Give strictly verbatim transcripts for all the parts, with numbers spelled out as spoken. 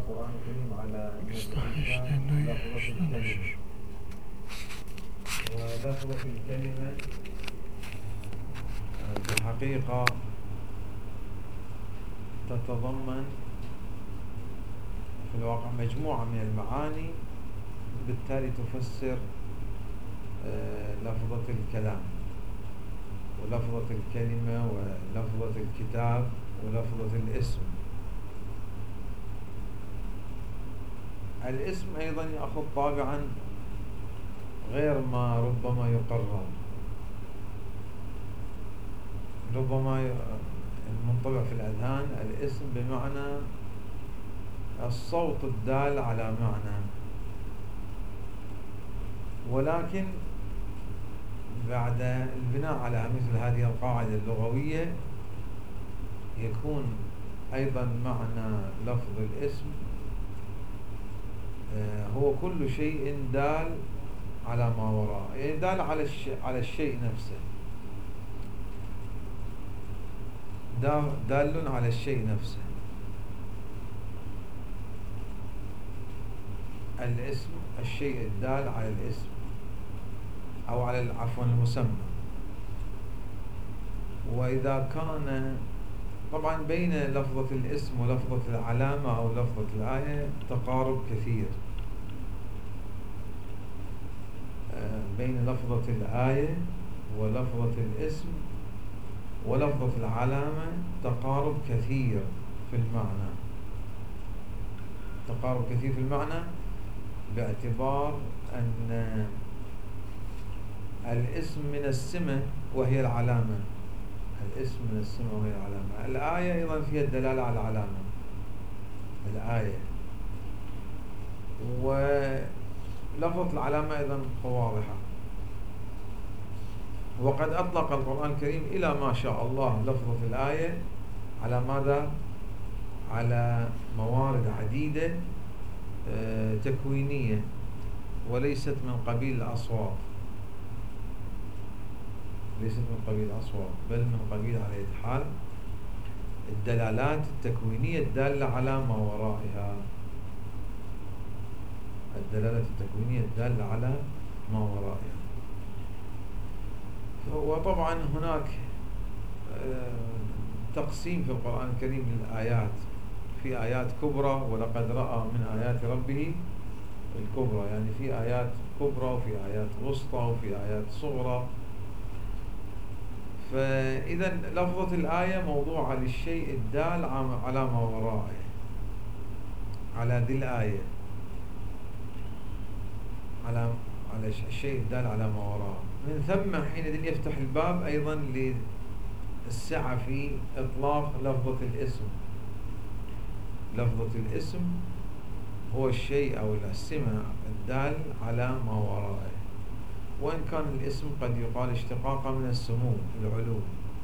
القرآن الكريم على لفظة الكلمة، ولفظة الكلمة في الحقيقة تتضمن في الواقع مجموعة من المعاني، بالتالي تفسر لفظة الكلام ولفظة الكلمة ولفظة الكتاب ولفظة الاسم. الاسم أيضا يأخذ طابعا غير ما ربما يقرر، ربما المنطبع في الأذهان الاسم بمعنى الصوت الدال على معنى، ولكن بعد البناء على مثل هذه القاعدة اللغوية يكون أيضا معنى لفظ الاسم هو كل شيء دال على ما وراءه، يعني دال على الشيء على الشيء نفسه، دال على الشيء نفسه. الاسم الشيء الدال على الاسم أو على عفوا المسمى. وإذا كان طبعا بين لفظة الاسم ولفظة العلامة أو لفظة الآية تقارب كثير، بين لفظة الآية ولفظة الاسم ولفظة العلامة تقارب كثير في المعنى، تقارب كثير في المعنى باعتبار أن الاسم من السمة وهي العلامة، الاسم من السمة وهي العلامة. الآية أيضا فيها الدلالة على العلامة، الآية، ولفظة العلامة أيضا واضحة. وقد أطلق القرآن الكريم إلى ما شاء الله لفظة الآية على ماذا؟ على موارد عديدة تكوينية وليست من قبيل الأصوات، ليست من قبيل الأصوات بل من قبيل على أي حال الدلالات التكوينية الدالة على ما ورائها، الدلالة التكوينية الدالة على ما ورائها. وطبعا هناك تقسيم في القرآن الكريم للآيات، في آيات كبرى ولقد رأى من آيات ربه الكبرى، يعني في آيات كبرى وفي آيات وسطى وفي آيات صغرى. فإذا لفظة الآية موضوعة للشيء الدال على ما ورائه، على ذي الآية، على على الشيء الدال على ما وراءه. من ثم حينئذ يفتح الباب أيضا للسعة في إطلاق لفظة الاسم. لفظة الاسم هو الشيء أو السمة الدال على ما وراءه، وإن كان الاسم قد يقال اشتقاقا من السمو العلو،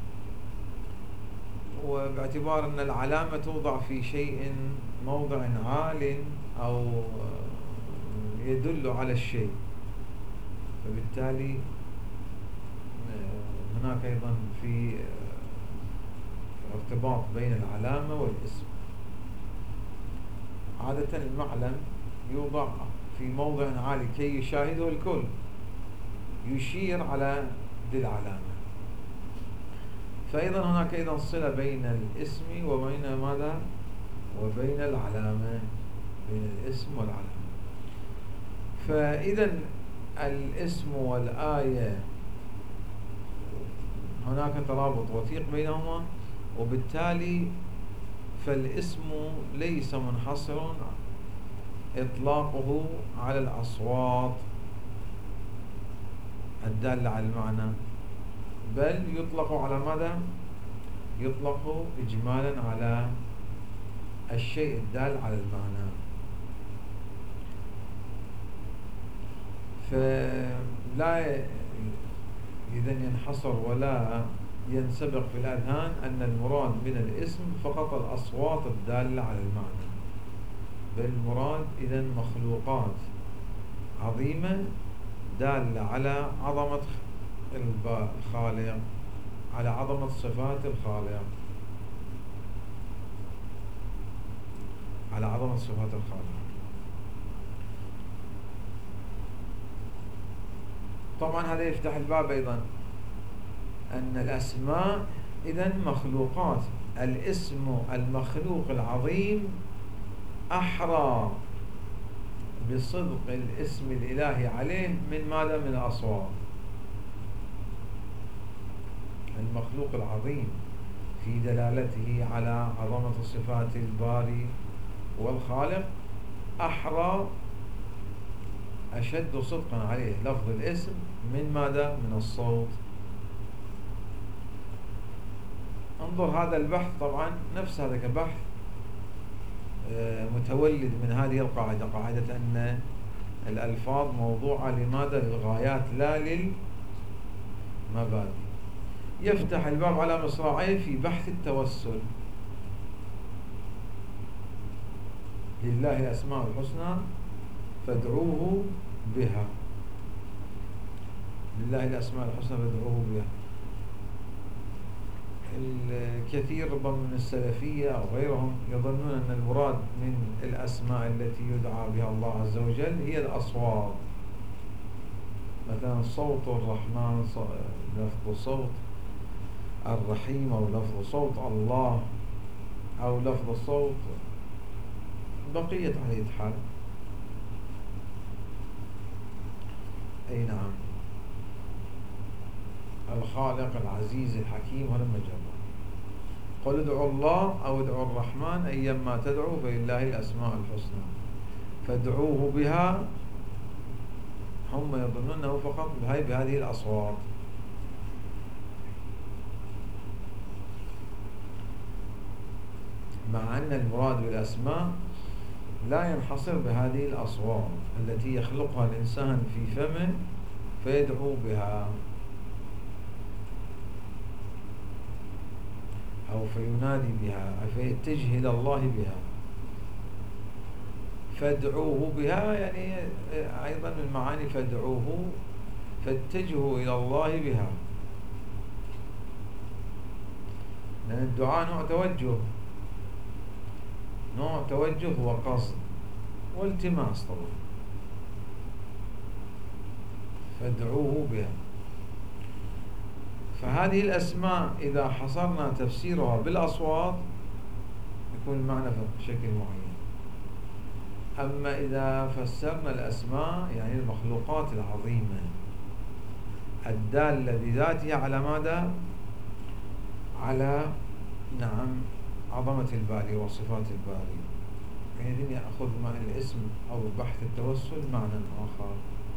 وباعتبار أن العلامة توضع في شيء موضع عال أو يدل على الشيء، فبالتالي هناك أيضا في ارتباط بين العلامة والاسم. عادة المعلم يوضع في موضع عالي كي يشاهده الكل، يشير على ذي العلامة. فأيضا هناك أيضا صلة بين الاسم وبين ماذا؟ وبين العلامة، بين الاسم والعلامة. فإذا الاسم والآية هناك ترابط وثيق بينهما، وبالتالي فالاسم ليس منحصرا إطلاقه على الأصوات الدالة على المعنى، بل يطلق على ماذا؟ يطلق إجمالا على الشيء الدال على المعنى. فلا إذا ينحصر ولا ينسبق في الأذهان أن المراد من الاسم فقط الأصوات الدالة على المعنى، بل المراد إذن مخلوقات عظيمة دالة على عظمة الخالق، على عظمة صفات الخالق، على عظمة عظمة صفات الخالق. طبعا هذا يفتح الباب أيضا أن الأسماء إذن مخلوقات. الاسم المخلوق العظيم أحرى بصدق الاسم الإلهي عليه من ماذا؟ من الأصوات. المخلوق العظيم في دلالته على عظمة صفات الباري والخالق أحرى أشد صدقا عليه لفظ الاسم من ماذا؟ من الصوت. انظر هذا البحث طبعا نفس هذا كبحث متولد من هذه القاعدة، قاعدة أن الألفاظ موضوعة لماذا؟ للغايات لا للمبادئ. يفتح الباب على مصراعيه في بحث التوسل. لله الأسماء الحسنى فادعوه بها. لله الأسماء الحسنى فادعوه بها. الكثير ربما من السلفية أو غيرهم يظنون أن المراد من الأسماء التي يدعى بها الله عز وجل هي الأصوات، مثلا صوت الرحمن، لفظ صوت الرحيم، أو لفظ صوت الله، أو لفظ صوت بقية على أي حال. أي نعم، الخالق العزيز الحكيم ولما جرب. قل ادعوا الله أو ادعوا الرحمن أيما تدعوا فلله الأسماء الحسنى فادعوه بها. هم يظنون أنه فقط بهذه الأصوات. مع أن المراد بالأسماء لا ينحصر بهذه الأصوات التي يخلقها الإنسان في فمه فيدعو بها أو فينادي بها أو فيتجه إلى الله بها. فادعوه بها يعني أيضا من معاني فادعوه فاتجهوا إلى الله بها، لأن الدعاء نوع توجه، نوع توجه وقصد والتماس طبعا. فادعوه بها. فهذه الأسماء إذا حصرنا تفسيرها بالأصوات يكون المعنى بشكل معين. أما إذا فسرنا الأسماء يعني المخلوقات العظيمة الدالة بذاتها على ماذا؟ على نعم عظمة الباري وصفات الباري، حينئذ يأخذ معنى الاسم أو بحث التوسل معنى آخر.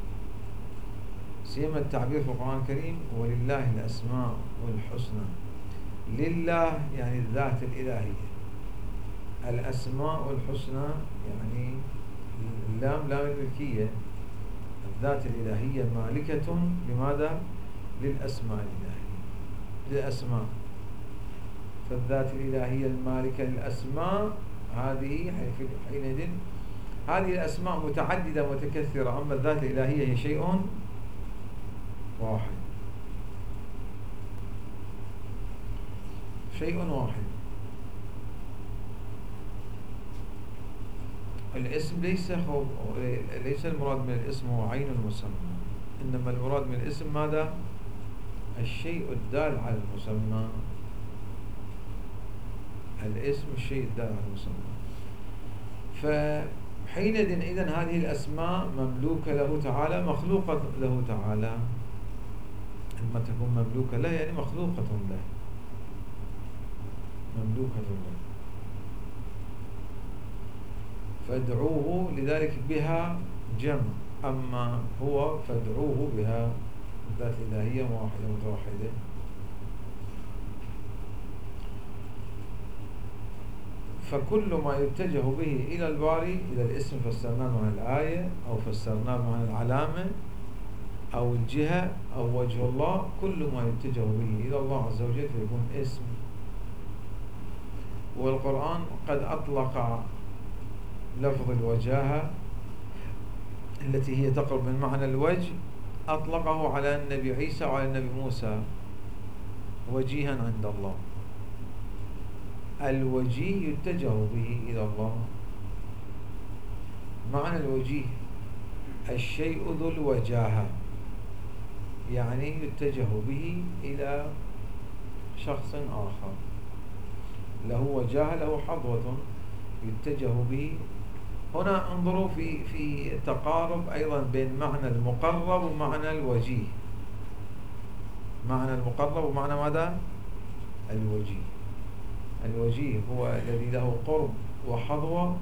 سيما التعبير في القرآن الكريم ولله الأسماء الحسنى. لله يعني الذات الإلهية، الأسماء الحسنى يعني اللام لام الملكية، الذات الإلهية مالكة لماذا؟ للأسماء الإلهية، للأسماء. فالذات الإلهية المالكة للأسماء هذه حينئذ هذه الأسماء متعددة متكثرة، أما الذات الإلهية هي شيء واحد، شيء واحد. الاسم ليس خو... ليس المراد من الاسم هو عين المسمى، إنما المراد من الاسم ماذا؟ الشيء الدال على المسمى. الاسم الشيء الدال على المسمى. فحينئذ إذن هذه الأسماء مملوكة له تعالى، مخلوقة له تعالى. لما تكون مملوكة له يعني مخلوقة له، مملوكة له. فادعوه لذلك بها جمع، أما هو فادعوه بها الذات الإلهية واحدة متوحدة. فكل ما يتجه به إلى الباري، إلى الاسم فسرناه مع الآية أو فسرناه مع العلامة أو الجهة أو وجه الله، كل ما يتجه به إلى الله عز وجل فيكون اسم. والقرآن قد أطلق لفظ الوجاهة التي هي تقرب من معنى الوجه، أطلقه على النبي عيسى وعلى النبي موسى وجيها عند الله. الوجيه يتجه به إلى الله معنى الوجيه الشيء ذو الوجاهة، يعني يتجه به إلى شخص آخر، له وجاهة، له حظوة يتجه به. هنا انظروا في في تقارب أيضا بين معنى المقرب ومعنى الوجيه. معنى المقرب ومعنى ماذا؟ الوجيه. الوجيه هو الذي له قرب وحظوة،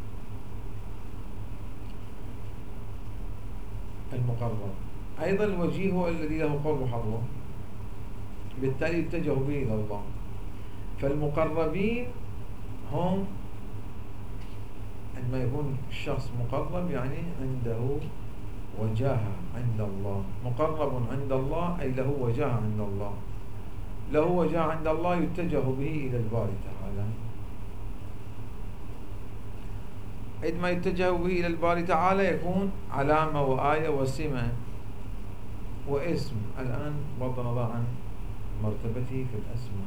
المقرب أيضا الوجيه هو الذي له قرب وحظوة، بالتالي يتجه به إلى الله. فالمقربين هم عندما يكون الشخص مقرب يعني عنده وجاهة عند الله. مقرب عند الله أي له وجاهة عند الله، له وجاهة عند الله يتجه به إلى الباري تعالى. عندما يتجه به إلى الباري تعالى يكون علامة وآية وسمة واسم. الآن بغض النظر عن مرتبته في الأسماء،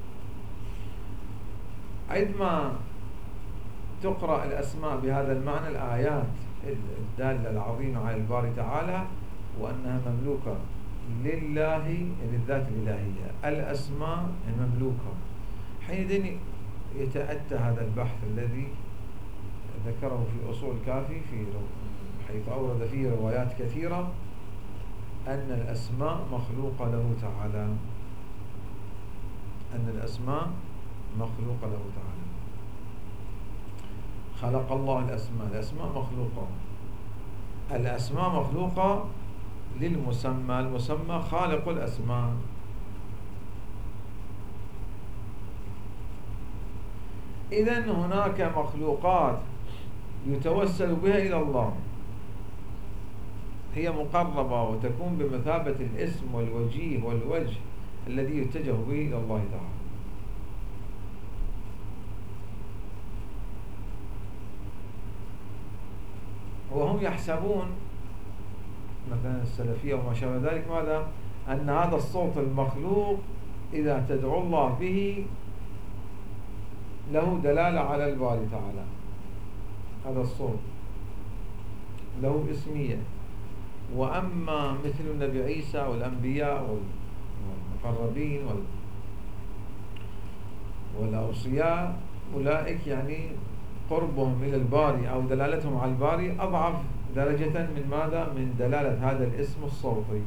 عندما تقرأ الأسماء بهذا المعنى، الآيات الدالة العظيمة على الباري تعالى وأنها مملوكة لله للذات الإلهية، الأسماء المملوكة، حينئذ يتأتى هذا البحث الذي ذكره في أصول الكافي في حيث أورد فيه روايات كثيرة أن الأسماء مخلوقة له تعالى، أن الأسماء مخلوقة له تعالى. خلق الله الأسماء، الأسماء مخلوقة، الأسماء مخلوقة للمسمى، المسمى خالق الأسماء. إذن هناك مخلوقات يتوسل بها إلى الله، هي مقربة وتكون بمثابة الاسم والوجيه والوجه الذي يتجه به إلى الله تعالى. وهم يحسبون مثلا السلفية وما شابه ذلك ماذا؟ أن هذا الصوت المخلوق إذا تدعو الله به له دلالة على الباري تعالى، هذا الصوت له اسمية. وأما مثل النبي عيسى والأنبياء والمقربين والأوصياء أولئك يعني قربهم إلى الباري أو دلالتهم على الباري أضعف درجة من ماذا؟ من دلالة هذا الاسم الصوتي.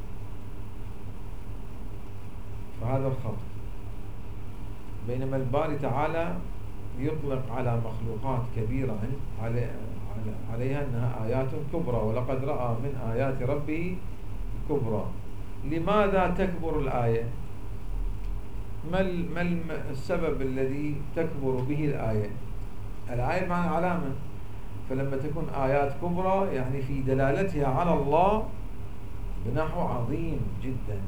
فهذا الخط. بينما الباري تعالى يطلق على مخلوقات كبيرة عليها أنها آيات كبرى، ولقد رأى من آيات ربه كبرى. لماذا تكبر الآية؟ ما السبب الذي تكبر به الآية؟ الآية معنى علامة، فلما تكون آيات كبرى يعني في دلالتها على الله بنحو عظيم جدا،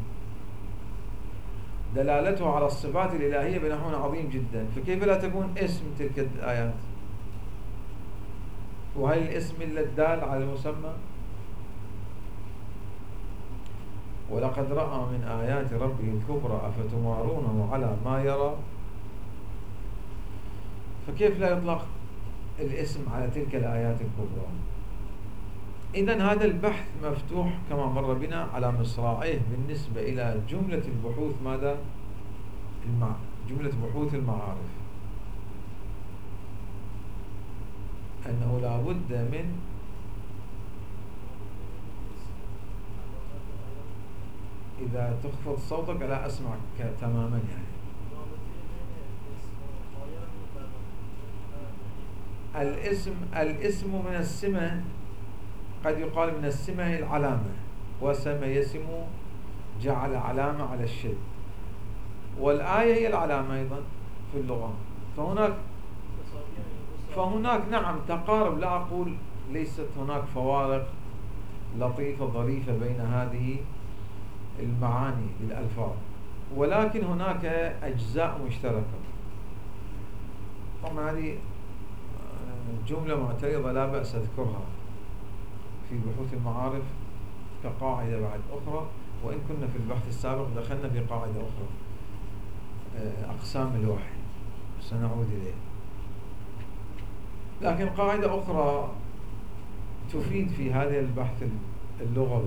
دلالته على الصفات الإلهية بنحو عظيم جدا، فكيف لا تكون اسم تلك الآيات؟ وهل الاسم إلا الدال على المسمى؟ ولقد رأى من آيات ربه الكبرى أفتمارونه على ما يرى، فكيف لا يطلق الاسم على تلك الآيات الكبرى؟ إذن هذا البحث مفتوح كما مر بنا على مصراعيه بالنسبة إلى جملة البحوث ماذا؟ المع... جملة بحوث المعارف، أنه لا بد من إذا تخفض صوتك لا أسمعك تماما يعني. الاسم الاسم من السمة، قد يقال من السمة العلامة، وسم يسم جعل علامة على الشيء، والآية هي العلامة أيضا في اللغة. فهناك فهناك نعم تقارب، لا أقول ليست هناك فوارق لطيفة ظريفة بين هذه المعاني للألفاظ، ولكن هناك أجزاء مشتركة. طبعا هذه جملة معترضة لا بأس أذكرها في بحوث المعارف كقاعدة بعد أخرى، وإن كنا في البحث السابق دخلنا في قاعدة أخرى أقسام الوحي سنعود إليه. لكن قاعدة أخرى تفيد في هذا البحث اللغوي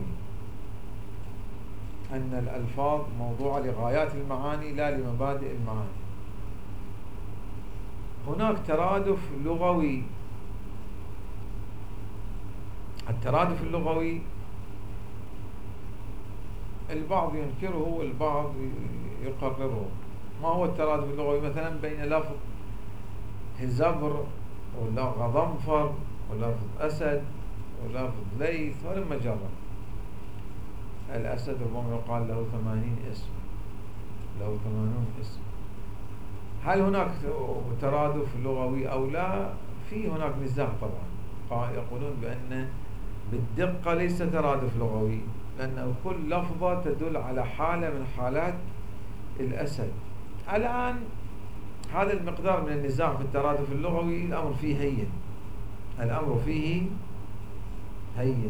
أن الألفاظ موضوعة لغايات المعاني لا لمبادئ المعاني. هناك ترادف لغوي. الترادف اللغوي البعض ينكره والبعض يقرره. ما هو الترادف اللغوي؟ مثلا بين لفظ هزبر ولفظ غضنفر ولفظ أسد ولفظ ليث ولما جرى. الأسد ربما يقال له ثمانين اسم، له ثمانون اسم. هل هناك ترادف لغوي أو لا؟ في هناك نزاع طبعا. يقولون بأن بالدقة ليس ترادف لغوي، لأن كل لفظة تدل على حالة من حالات الأسد. الآن هذا المقدار من النزاع في الترادف اللغوي الأمر فيه هين، الأمر فيه هين.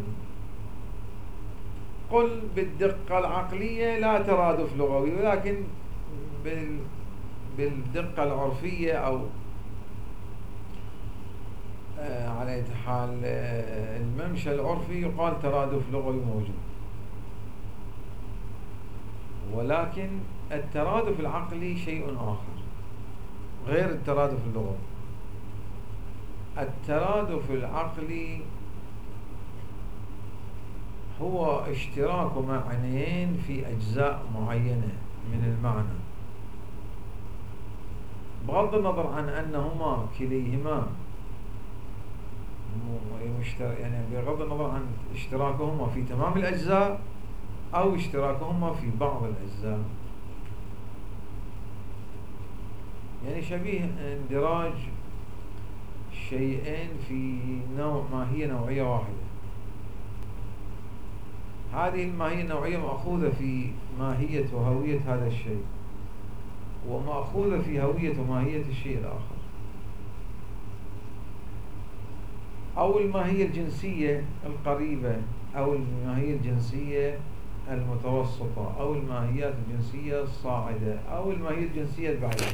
قل بالدقة العقلية لا ترادف لغوي، ولكن بال بالدقة العرفية أو آه على أي حال آه الممشى العرفي يقال ترادف لغوي موجود. ولكن الترادف العقلي شيء آخر غير الترادف اللغوي. الترادف العقلي هو اشتراك معنيين في أجزاء معينة من المعنى، بغض النظر عن أنهما كليهما يعني بغض النظر عن اشتراكهما في تمام الأجزاء أو اشتراكهما في بعض الأجزاء. يعني شبيه اندراج شيئين في نوع ماهية نوعية واحدة. هذه الماهية النوعية مأخوذة في ماهية وهوية هذا الشيء، ومأخوذة في هوية وماهية الشيء الآخر. أو الماهية الجنسية القريبة أو الماهية الجنسية المتوسطة أو الماهيات الجنسية الصاعدة أو الماهية الجنسية البعيدة.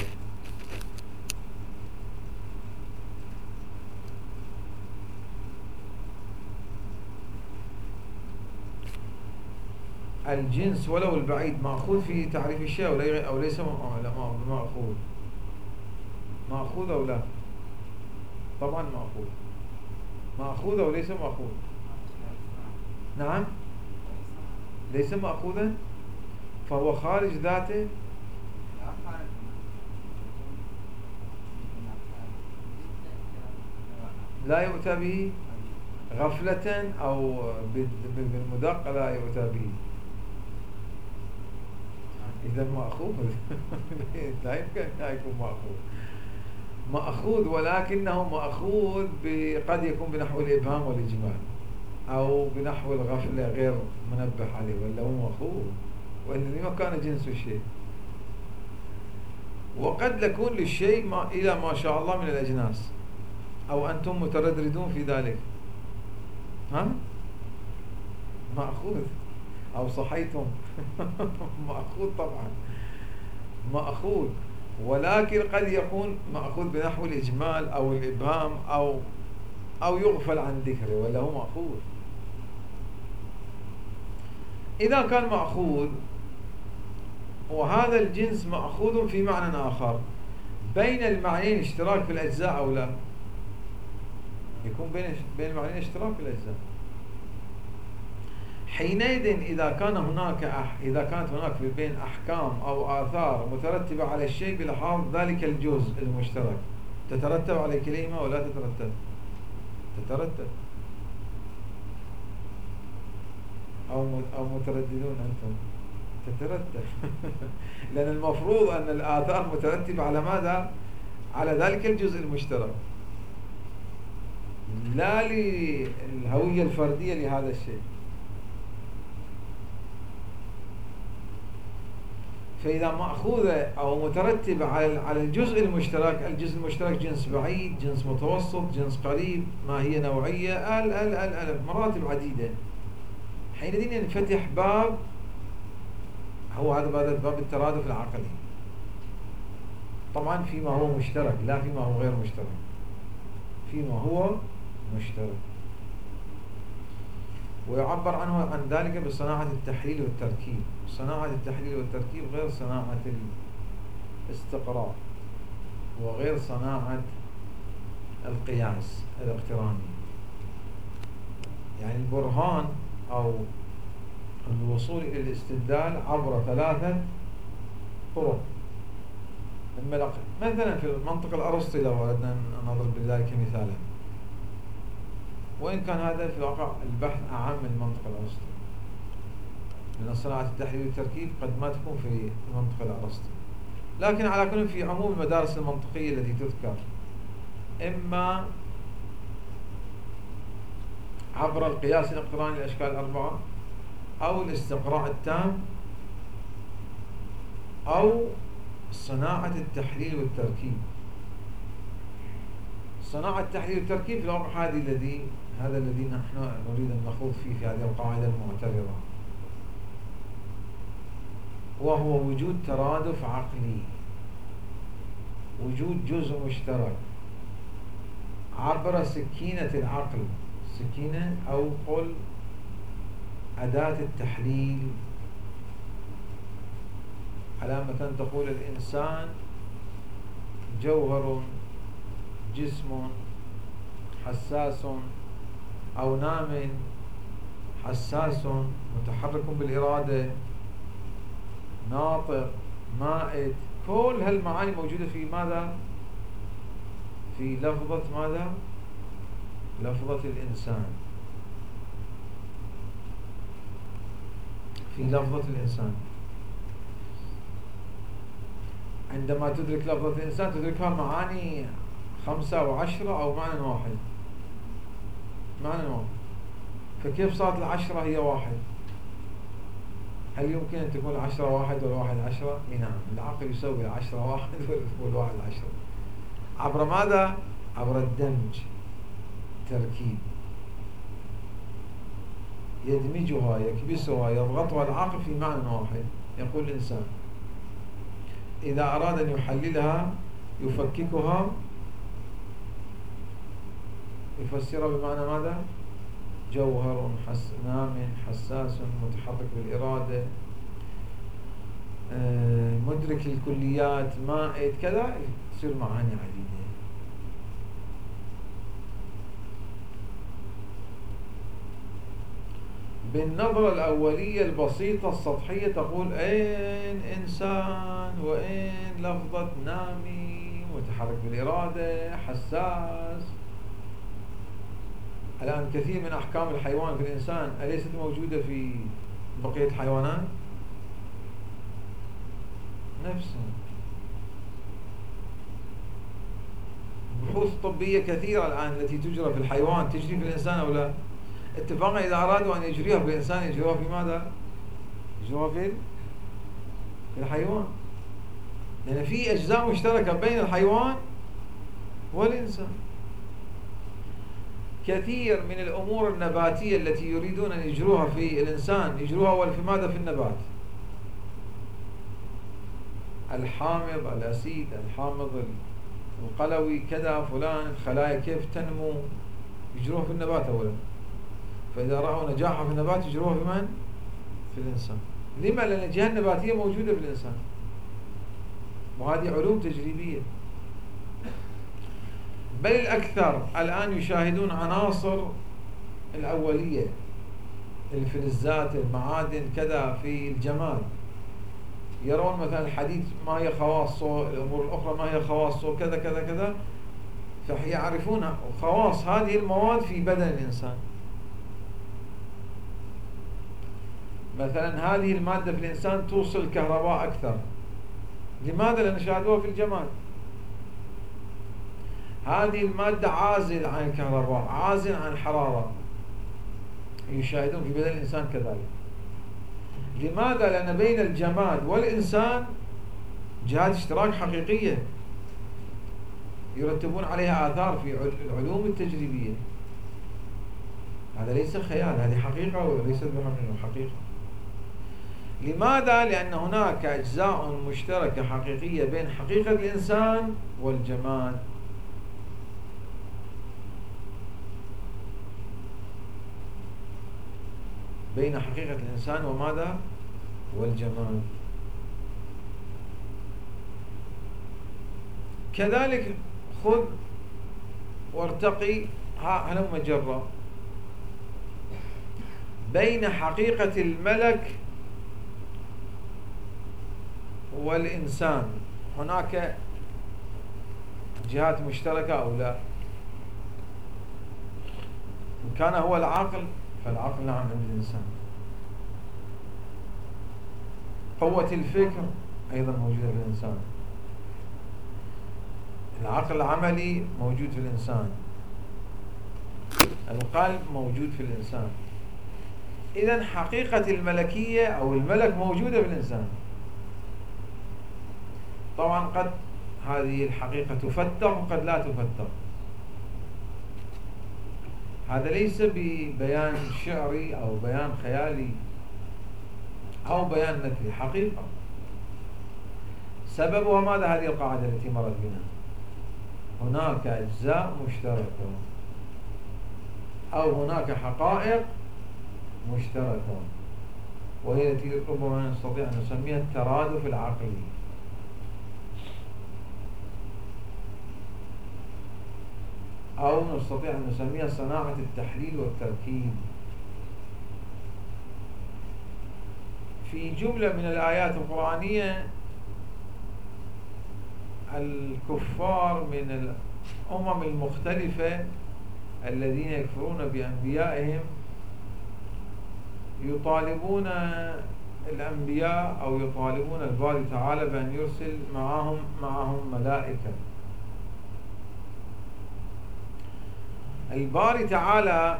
الجنس ولو البعيد مأخوذ في تعريف الشيء أو ليس مأخوذ؟ مأخوذ أو لا؟ طبعا مأخوذ. مأخوذ أو ليس مأخوذ؟ نعم ليس مأخوذا، فهو خارج ذاته. لا يؤتى به غفلة أو بالمدقة لا يؤتى به. إذا مأخوذ لا يمكن أن يكون مأخوذ. مأخوذ ولكنه مأخوذ قد يكون بنحو الإبهام والإجمال أو بنحو الغفلة غير منبه عليه، ولا هو مأخوذ وإنما كان جنس الشيء. وقد يكون للشيء ما إلى ما شاء الله من الأجناس، أو أنتم مترددون في ذلك. ها؟ مأخوذ أو صحيتم مأخوذ طبعا مأخوذ، ولكن قد يكون مأخوذ بنحو الإجمال أو الإبهام أو أو يغفل عن ذكره، ولا هو مأخوذ. إذا كان مأخوذ وهذا الجنس مأخوذ في معنى آخر، بين المعنيين اشتراك في الأجزاء أو لا؟ يكون بين بين المعنيين اشتراك في الأجزاء. حينئذ إذا كان هناك أح إذا كانت هناك في بين أحكام أو آثار مترتبة على الشيء بلحاظ ذلك الجزء المشترك، تترتب على كلمة ولا تترتب؟ تترتب. أو أو مترددون أنتم؟ تترتب لأن المفروض أن الآثار مترتبة على ماذا؟ على ذلك الجزء المشترك، لا للهوية الفردية لهذا الشيء. فإذا مأخوذة أو مترتبة على على الجزء المشترك، الجزء المشترك جنس بعيد، جنس متوسط، جنس قريب، ما هي نوعية، ال ال ال ال مراتب عديدة. حينئذ ينفتح باب، هو هذا باب الترادف العقلي. طبعا فيما هو مشترك، لا فيما هو غير مشترك، فيما هو مشترك. ويعبر عنه عن ذلك بصناعة التحليل والتركيب. صناعة التحليل والتركيب غير صناعة الاستقراء وغير صناعة القياس الاقتراني. يعني البرهان أو الوصول إلى الاستدلال عبر ثلاثة طرق. مثلا في المنطق الأرسطي لو أردنا أن نضرب بذلك مثالا، وإن كان هذا في الواقع البحث أعم من المنطق الأرسطي، لأن صناعة التحليل والتركيب قد ما تكون في المنطق الأرسطي، لكن على كل في عموم المدارس المنطقية التي تذكر إما عبر القياس الاقتراني للأشكال الأربعة، أو الاستقراء التام، أو صناعة التحليل والتركيب. صناعة التحليل والتركيب في الواقع هذه الذي هذا الذي نحن نريد أن نخوض فيه في هذه القاعدة المعتبرة، وهو وجود ترادف عقلي، وجود جزء مشترك عبر سكينة العقل، سكينة أو قل أداة التحليل. على مثلا تقول الإنسان جوهر جسم حساس أو نام حساس متحرك بالإرادة ناطق مائت. كل هالمعاني موجودة في ماذا؟ في لفظة ماذا؟ لفظة الإنسان، في لفظة الإنسان. عندما تدرك لفظة الإنسان تدركها معاني خمسة أو عشرة أو معنى واحد، معنى واحد. فكيف صارت العشرة هي واحد؟ هل يمكن أن تكون العشرة واحد والواحد عشرة؟ نعم، العقل يسوي العشرة واحد والواحد عشرة. عبر ماذا؟ عبر الدمج، تركيب، يدمجها يكبسها يضغطها العقل في معنى واحد. يقول الإنسان إذا أراد أن يحللها يفككها يفسرها بمعنى ماذا؟ جوهر حس نام حساس متحرك بالإرادة آه، مدرك للكليات مائت كذا، تصير معاني عديدة. بالنظرة الأولية البسيطة السطحية تقول أين إنسان وأين لفظة نامي متحرك بالإرادة حساس. الآن كثير من أحكام الحيوان في الإنسان أليست موجودة في بقية الحيوانات؟ نفسها. بحوث طبية كثيرة الآن التي تجرى في الحيوان تجري في الإنسان أو لا؟ اتفاقا إذا أرادوا أن يجريها في الإنسان يجروها في ماذا؟ يجروها في في الحيوان، لأن في أجزاء مشتركة بين الحيوان والإنسان. كثير من الأمور النباتية التي يريدون أن يجروها في الإنسان يجروها في ماذا؟ في النبات. الحامض الأسيد الحامض القلوي كذا فلان الخلايا كيف تنمو يجروها في النبات أولا، فإذا رأوا نجاحها في النبات يجروها في من؟ في الإنسان. لما؟ لأن الجهة النباتية موجودة في الإنسان، وهذه علوم تجريبية. بل الأكثر الآن يشاهدون عناصر الأولية الفلزات المعادن كذا في الجمال، يرون مثلا الحديد ما هي خواصه، الأمور الأخرى ما هي خواصه كذا كذا كذا، فيعرفون خواص هذه المواد في بدن الإنسان. مثلا هذه المادة في الإنسان توصل الكهرباء أكثر. لماذا؟ لأن شاهدوها في الجمال. هذه المادة عازل عن الكهرباء، عازل عن الحرارة، يشاهدون في بدن الإنسان كذلك. لماذا؟ لأن بين الجماد والإنسان جهات اشتراك حقيقية يرتبون عليها آثار في العلوم التجريبية. هذا ليس خيال، هذه حقيقة وليست بحقيقة، حقيقة. لماذا؟ لأن هناك أجزاء مشتركة حقيقية بين حقيقة الإنسان والجماد. بين حقيقة الإنسان وماذا؟ والجمال. كذلك خذ وارتقي هلم جرة بين حقيقة الملك والإنسان، هناك جهات مشتركة أو لا؟ إن كان هو العقل فالعقل نعم عند الإنسان. قوة الفكر أيضا موجودة في الإنسان. العقل العملي موجود في الإنسان. القلب موجود في الإنسان. إذن حقيقة الملكية أو الملك موجودة في الإنسان. طبعا قد هذه الحقيقة تفتر وقد لا تفتر. هذا ليس ببيان شعري أو بيان خيالي أو بيان نثري، حقيقة. سببها ماذا؟ هذه القاعدة التي مرت بنا. هناك أجزاء مشتركة أو هناك حقائق مشتركة، وهي التي ربما نستطيع أن نسميها الترادف العقلي. أو نستطيع أن نسميها صناعة التحليل والتركيب. في جملة من الآيات القرآنية الكفار من الأمم المختلفة الذين يكفرون بأنبيائهم يطالبون الأنبياء أو يطالبون الباري تعالى بأن يرسل معهم معهم ملائكة. الباري تعالى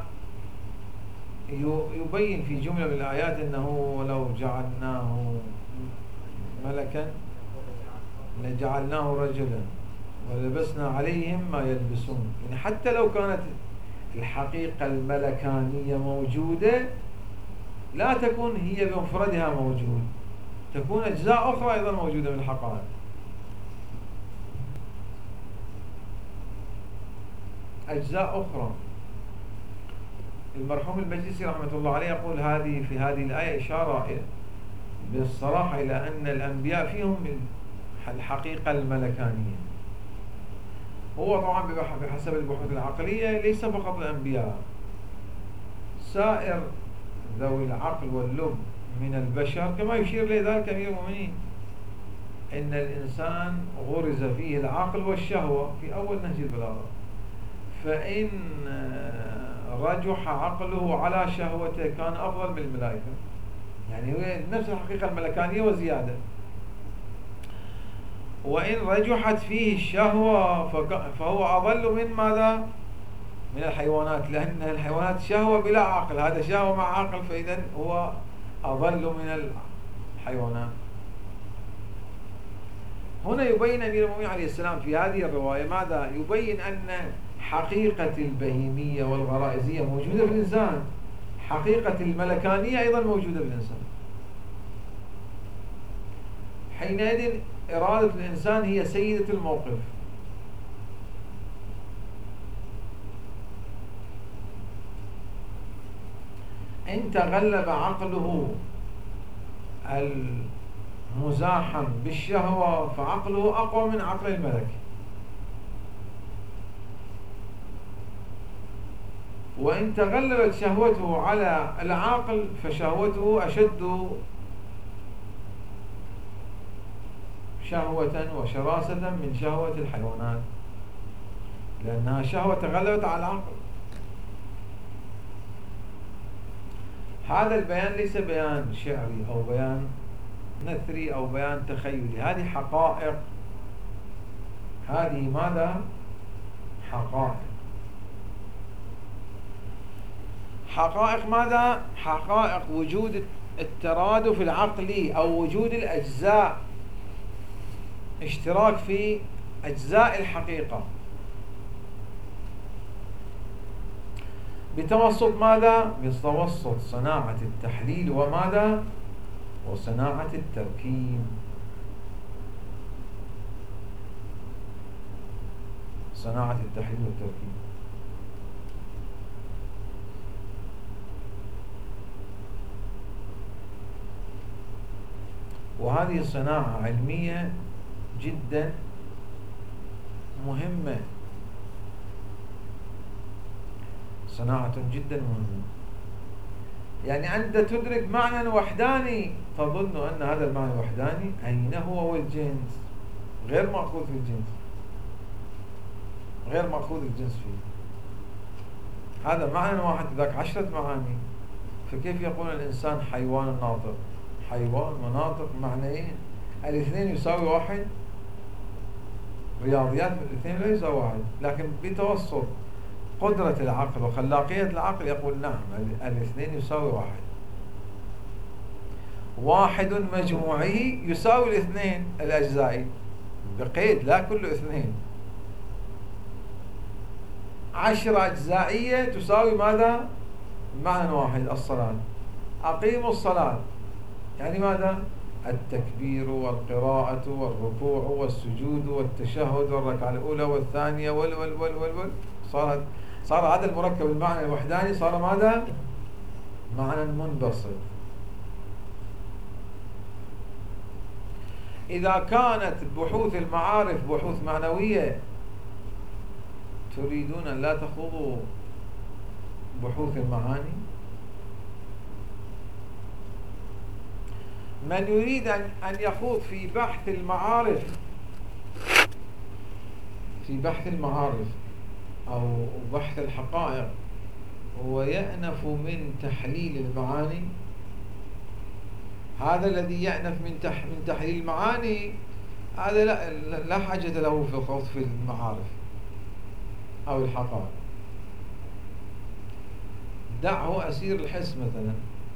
يبين في جملة من الآيات أنه ولو جعلناه ملكا لجعلناه رجلا ولبسنا عليهم ما يلبسون. يعني حتى لو كانت الحقيقة الملكانية موجودة لا تكون هي بمفردها موجود، تكون أجزاء أخرى أيضا موجودة من الحقائق. أجزاء أخرى. المرحوم المجلسي رحمة الله عليه يقول هذه في هذه الآية إشارة بالصراحة إلى أن الأنبياء فيهم الحقيقة الملكانية. هو طبعا بحسب البحوث العقلية ليس فقط الأنبياء، سائر ذوي العقل واللب من البشر، كما يشير إلى ذلك أمير المؤمنين إن الإنسان غرز فيه العقل والشهوة في أول نهج البلاغة، فإن رجح عقله على شهوته كان أفضل من الملائكة. يعني هو نفس الحقيقة الملكانية وزيادة. وإن رجحت فيه الشهوة فهو أضل من ماذا؟ من الحيوانات، لأن الحيوانات شهوة بلا عقل، هذا شهوة مع عقل، فإذا هو أضل من الحيوانات. هنا يبين أمير المؤمنين عليه السلام في هذه الرواية ماذا؟ يبين أن حقيقة البهيمية والغرائزية موجودة في الإنسان، حقيقة الملكانية أيضا موجودة في الإنسان. حينئذ إرادة الإنسان هي سيدة الموقف. إن تغلب عقله المزاحم بالشهوة فعقله أقوى من عقل الملك، وإن تغلبت شهوته على العقل فشهوته أشد شهوة وشراسة من شهوة الحيوانات، لأنها شهوة تغلبت على العقل. هذا البيان ليس بيان شعري أو بيان نثري أو بيان تخيلي، هذه حقائق. هذه ماذا؟ حقائق. حقائق ماذا؟ حقائق وجود الترادف العقلي أو وجود الأجزاء، اشتراك في أجزاء الحقيقة بتوسط ماذا؟ بتوسط صناعة التحليل وماذا؟ وصناعة التركيب. صناعة التحليل والتركيب. وهذه صناعة علمية جدا مهمة، صناعة جدا مهمة. يعني أنت تدرك معنى وحداني تظن أن هذا المعنى الوحداني أين هو والجنس غير مأخوذ في الجنس، غير مأخوذ الجنس فيه. هذا معنى واحد، ذاك عشرة معاني. فكيف يقول الإنسان حيوان ناطق؟ حيوان وناطق معنيين، الاثنين يساوي واحد؟ رياضيات الاثنين لا يساوي واحد، لكن بتوسط قدرة العقل وخلاقية العقل يقول نعم الاثنين يساوي واحد. واحد مجموعي يساوي الاثنين الأجزائي بقيد، لا كله اثنين. عشرة أجزائية تساوي ماذا؟ معنى واحد، الصلاة. أقيموا الصلاة يعني ماذا؟ التكبير والقراءة والركوع والسجود والتشهد والركعة الأولى والثانية وال وال وال وال, وال. صار صار هذا المركب المعنى الوحداني صار ماذا؟ معنى منبسط. إذا كانت بحوث المعارف بحوث معنوية تريدون أن لا تخوضوا بحوث المعاني؟ من يريد أن يخوض في بحث المعارف في بحث المعارف أو بحث الحقائق ويأنف من تحليل المعاني، هذا الذي يأنف من من تحليل المعاني هذا لا, لا حاجة له في الخوض في المعارف أو الحقائق. دعه أسير الحس مثلا،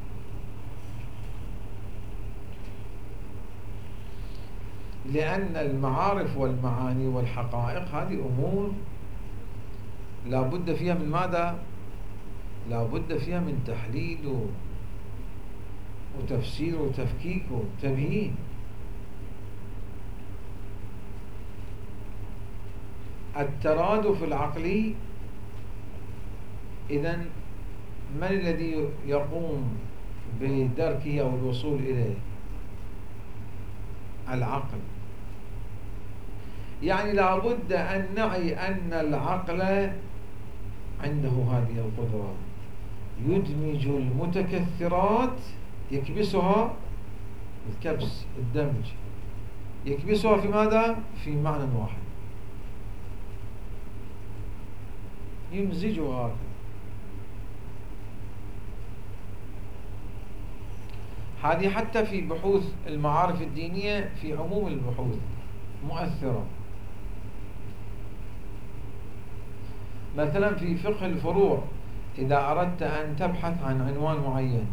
لأن المعارف والمعاني والحقائق هذه أمور لا بد فيها من ماذا؟ لا بد فيها من تحليل وتفسير وتفكيك وتبيين. الترادف العقلي إذن من الذي يقوم بدركه أو الوصول إليه؟ العقل. يعني لا بد أن نعي أن العقل عنده هذه القدرة، يدمج المتكثرات، يكبسها الكبس الدمج، يكبسها في ماذا؟ في معنى واحد، يمزجها. هذه حتى في بحوث المعارف الدينية في عموم البحوث مؤثرة. مثلا في فقه الفروع إذا أردت أن تبحث عن عنوان معين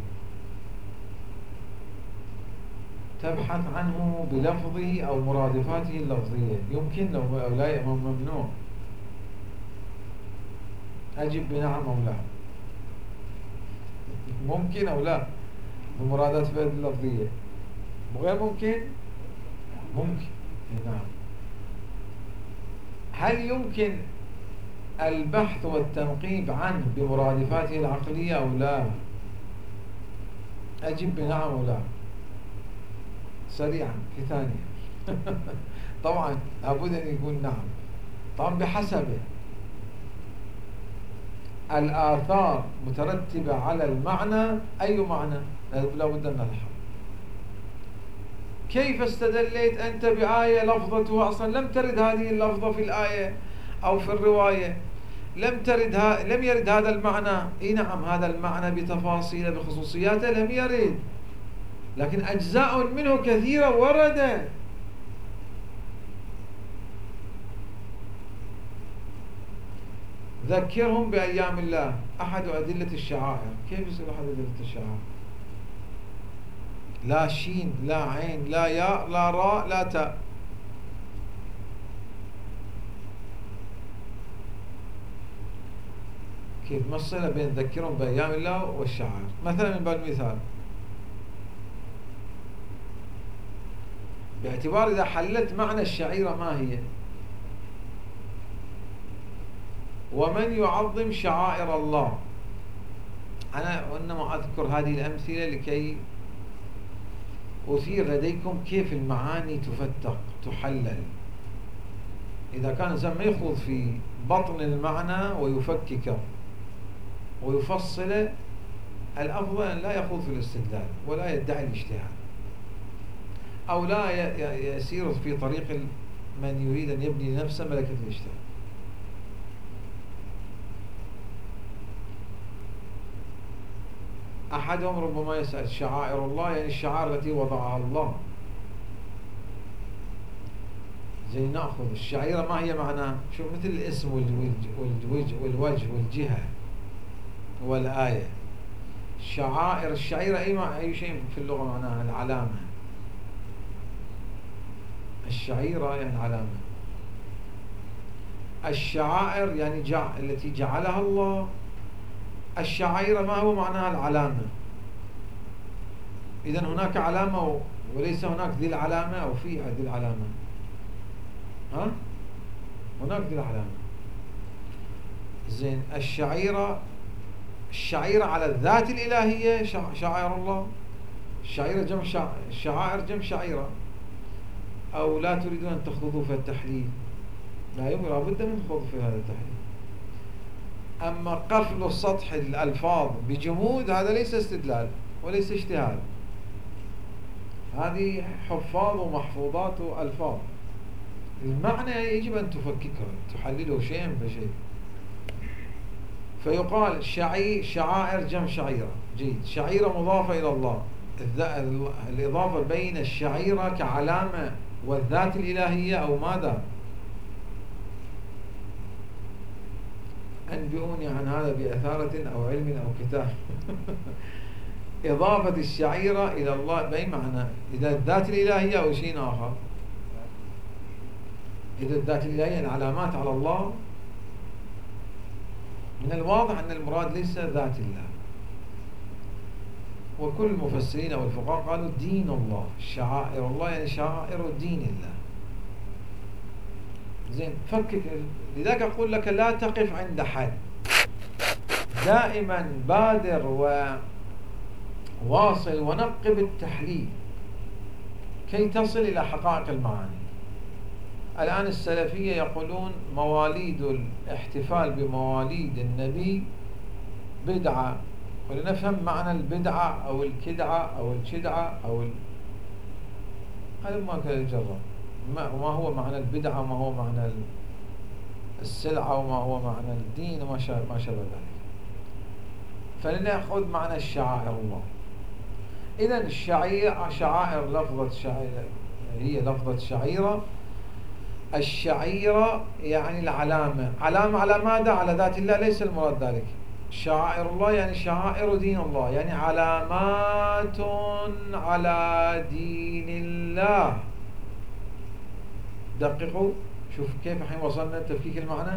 تبحث عنه بلفظه أو مرادفاته اللفظية، يمكن أو لا، ممنوع. أجب بنعم أو لا، ممكن أو لا بمرادات فعل اللفظية، غير ممكن ممكن. نعم. هل يمكن البحث والتنقيب عنه بمرادفاته العقلية أو لا؟ أجب بنعم أو لا سريعا في ثانية. طبعا لابد أن يكون نعم، طبعا بحسبه. الآثار مترتبة على المعنى، أي معنى؟ لا بد أن نلحق. كيف استدليت أنت بآية لفظتها أصلا لم ترد هذه اللفظة في الآية أو في الرواية، لم ترد ها... لم يرد هذا المعنى. إيه نعم، هذا المعنى بتفاصيله بخصوصياته لم يرد، لكن أجزاء منه كثيرة وردت. ذكرهم بأيام الله، أحد أدلة الشعائر. كيف يصير أحد أدلة الشعائر؟ لا شين لا عين لا ياء لا راء لا تاء. كيف ما الصلة بين ذكرهم بأيام الله والشعائر؟ مثلا من باب المثال، باعتبار إذا حللت معنى الشعيرة ما هي، ومن يعظم شعائر الله. أنا وإنما أذكر هذه الأمثلة لكي أثير لديكم كيف المعاني تفتق تحلل. إذا كان الإنسان ما يخوض في بطن المعنى ويفككه ويفصله، الأفضل أن لا يخوض في الاستدلال ولا يدعي الاجتهاد، أو لا يسير في طريق من يريد أن يبني لنفسه ملكة الاجتهاد. أحدهم ربما يسأل شعائر الله يعني الشعائر التي وضعها الله. زي نأخذ الشعيرة ما هي معناه؟ شوف مثل الاسم والوجه والوجه والجهة والآية. شعائر الشعيرة أي أي شيء في اللغة معناها العلامة. الشعيرة يعني علامة. الشعائر يعني جع التي جعلها الله. الشعيرة ما هو معناها العلامة. إذن هناك علامة وليس هناك ذي العلامة أو فيها ذي العلامة. ها؟ هناك ذي العلامة. زين الشعيرة الشعيرة على الذات الإلهية شعائر الله. الشعيرة جمع شع... الشعائر جمع شعيرة. أو لا تريدون أن تخوضوا في التحليل، لا يمكن لابد من الخوض في هذا التحليل. أما قفل سطح الألفاظ بجمود هذا ليس استدلال وليس اجتهاد، هذه حفاظ ومحفوظات وألفاظ. المعنى يجب أن تفككه تحلله شيئا فشيء. فيقال شعي شعائر جمع شعيرة. جيد. شعيرة مضافة إلى الله. الإضافة بين الشعيرة كعلامة والذات الإلهية أو ماذا؟ أنبئوني عن هذا بأثارة أو علم أو كتاب. إضافة الشعيرة إلى الله بأي معنى؟ إذا الذات الإلهية أو شيء آخر؟ إذا الذات الإلهية العلامات على الله، من الواضح أن المراد ليس ذات الله. وكل المفسرين والفقهاء قالوا دين الله. شعائر الله يعني شعائر دين الله. زين فكك. لذلك أقول لك لا تقف عند حد، دائما بادر وواصل ونقب التحليل كي تصل إلى حقائق المعاني. الآن السلفية يقولون مواليد الاحتفال بمواليد النبي بدعة، ولنفهم معنى البدعة أو الكدعة أو الشدعة أو ال... هذا ما كان يجرب ما هو معنى البدعة وما هو معنى السلعة وما هو معنى الدين وما ما شابه ذلك. فلنأخذ معنى الشعائر الله. إذن الشعير شعائر لفظة شعيرة هي لفظة شعيرة. الشعيرة يعني العلامة. علامة على ماذا؟ على ذات الله، ليس المراد ذلك. شعائر الله يعني شعائر دين الله، يعني علامات على دين الله. دققوا شوف كيف الحين وصلنا لتفكيك المعنى.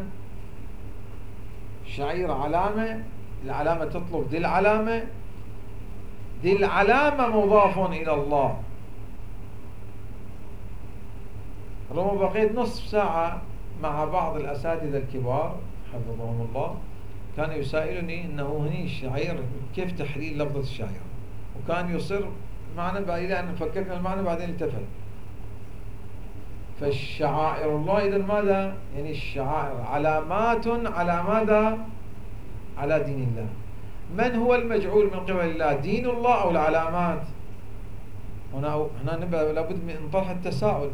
شعيرة علامة، العلامة تطلق ذي العلامة، ذي العلامة مضاف إلى الله. رغم بقيت نصف ساعة مع بعض الأساتذة الكبار حفظهم الله، كان يسائلني أنه هني الشعير كيف تحليل لفظة الشعير، وكان يصر معنا إلى أن فككنا المعنى بعدين التفت. فالشعائر الله إذن ماذا؟ يعني الشعائر علامات على ماذا؟ على دين الله. من هو المجعول من قبل الله؟ دين الله أو العلامات؟ هنا هنا نبقى لابد من طرح التساؤل.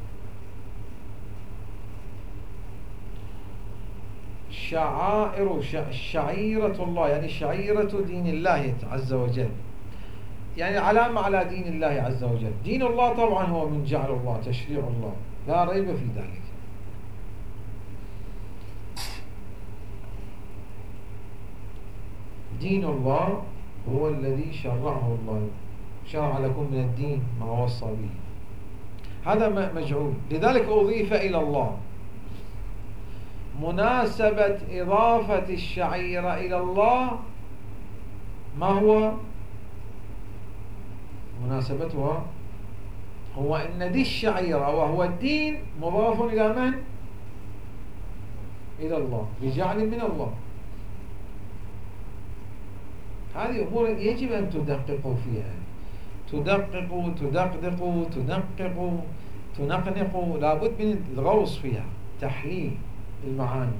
شعائر شعيرة الله يعني شعيرة دين الله عز وجل، يعني علامة على دين الله عز وجل. دين الله طبعا هو من جعل الله تشريع الله، لا ريب في ذلك. دين الله هو الذي شرعه الله، شرع لكم من الدين ما وصى به، هذا مجعول. لذلك أضيف إلى الله. مناسبة إضافة الشعيرة إلى الله ما هو مناسبتها؟ هو أن ذي الشعيرة وهو الدين مضاف إلى من؟ إلى الله بجعل من الله. هذه أمور يجب أن تدققوا فيها، تدقق تدقدق تنقق تنقنق، لابد من الغوص فيها، تحليل المعاني،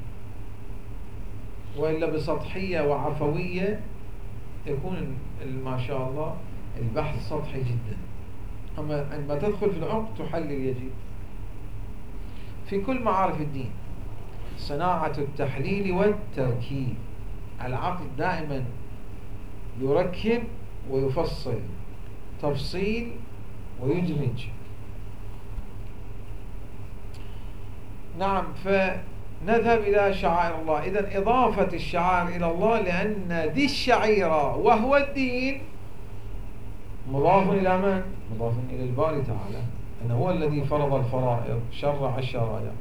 وإلا بسطحية وعفوية يكون ما شاء الله البحث سطحي جدا. أما عندما تدخل في العمق تحلل يجب في كل معارف الدين صناعة التحليل والتركيب. العقل دائما يركب ويفصل، تفصيل ويدمج. نعم، فنذهب إلى شعائر الله. إذن إضافة الشعائر إلى الله لأن دي الشعيرة وهو الدين مضاف إلى من؟ مضاف إلى الباري تعالى، أنه هو الذي فرض الفرائض، شرع الشرائع.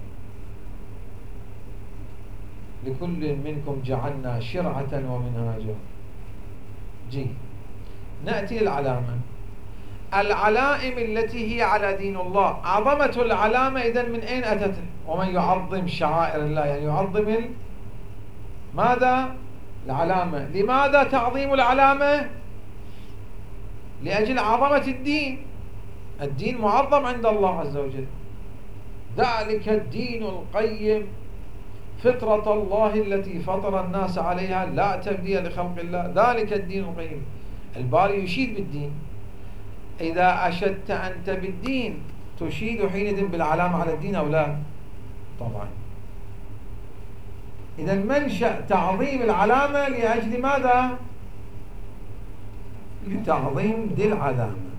لكل منكم جعلنا شرعة ومنهاجا. جي نأتي العلامة، العلائم التي هي على دين الله. عظمة العلامة إذن من أين أتت؟ ومن يعظم شعائر الله، يعني يعظم ال... ماذا؟ العلامة. لماذا تعظيم العلامة؟ لأجل عظمة الدين. الدين معظم عند الله عز وجل. ذلك الدين القيم فطرة الله التي فطر الناس عليها لا تبديل لخلق الله، ذلك الدين القيم. الباري يشيد بالدين. إذا أشدت أنت بالدين تشيد حينئذ بالعلامة على الدين أو لا؟ طبعا. إذا منشأ تعظيم العلامة لأجل ماذا؟ لتعظيم ذي العلامة.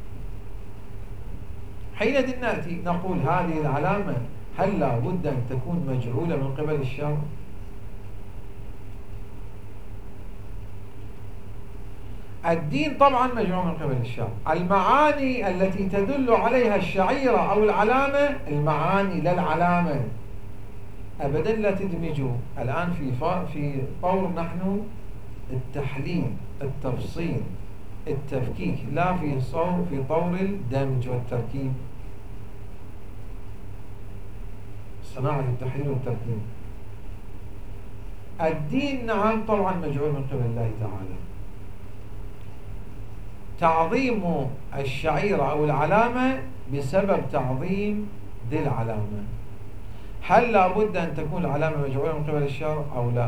حينئذ نأتي نقول هذه العلامة هل لا بد أن تكون مجعولة من قبل الشرع؟ الدين طبعا مجعول من قبل الشرع. المعاني التي تدل عليها الشعيرة أو العلامة، المعاني لا العلامة، أبدا لا تدمجوا. الآن في في طور نحن التحليل، التفصيل، التفكيك، لا في صور في طور الدمج والتركيب، صناعة التحليل والتركيب. الدين نعم طبعا مجعول من قبل الله تعالى. تعظيم الشعيرة أو العلامة بسبب تعظيم ذي العلامة. هل لابد أن تكون العلامة مجعولة من قبل الشرع أو لا؟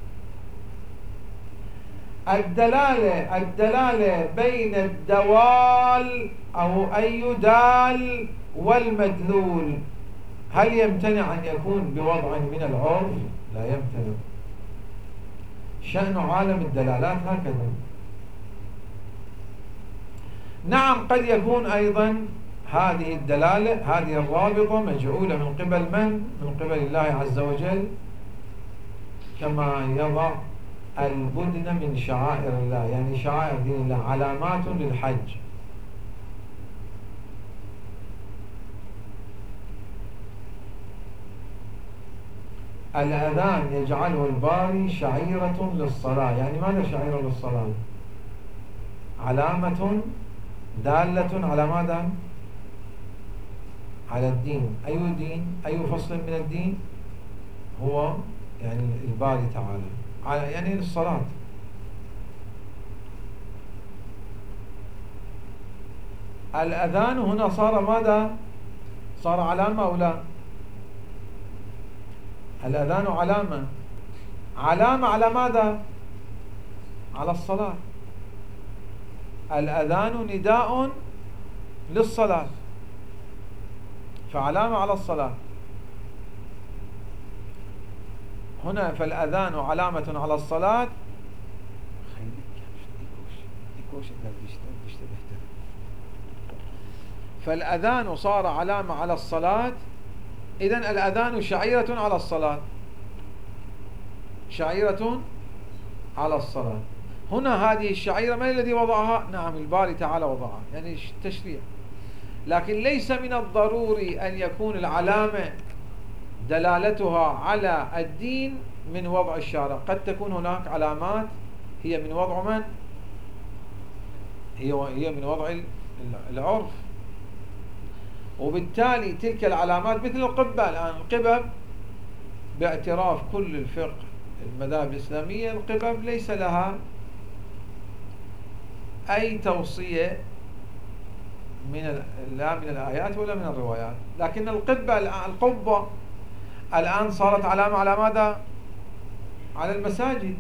الدلالة الدلالة بين الدوال أو أي دال والمدلول، هل يمتنع أن يكون بوضع من العرف؟ لا يمتنع. شأن عالم الدلالات هكذا. نعم، قد يكون أيضا هذه الدلالة، هذه الرابطة مجعولة من قبل من؟ من قبل الله عز وجل، كما يضع البدن من شعائر الله، يعني شعائر دين الله علامات للحج. الأذان يجعله الباري شعيرة للصلاة. يعني ماذا شعيرة للصلاة؟ علامة دالة على ماذا؟ على الدين. أي دين؟ أي فصل من الدين؟ هو يعني الباري تعالى، على يعني الصلاة. الأذان هنا صار ماذا؟ صار علامة أو لا؟ الأذان علامة. علامة على ماذا؟ على الصلاة. الأذان نداء للصلاة، فعلامة على الصلاة هنا. فالأذان علامة على الصلاة. فالأذان صار علامة على الصلاة. إذن الأذان شعيرة على الصلاة، شعيرة على الصلاة. هنا هذه الشعيرة من الذي وضعها؟ نعم الباري تعالى وضعها، يعني تشريع. لكن ليس من الضروري أن يكون العلامة دلالتها على الدين من وضع الشارع. قد تكون هناك علامات هي من وضع من؟ هي هي من وضع العرف، وبالتالي تلك العلامات مثل القبة. الآن القبب باعتراف كل الفقه المذاهب الإسلامية، القبب ليس لها أي توصية من لا من الآيات ولا من الروايات. لكن القبة القبة الآن صارت علامة على ماذا؟ على المساجد.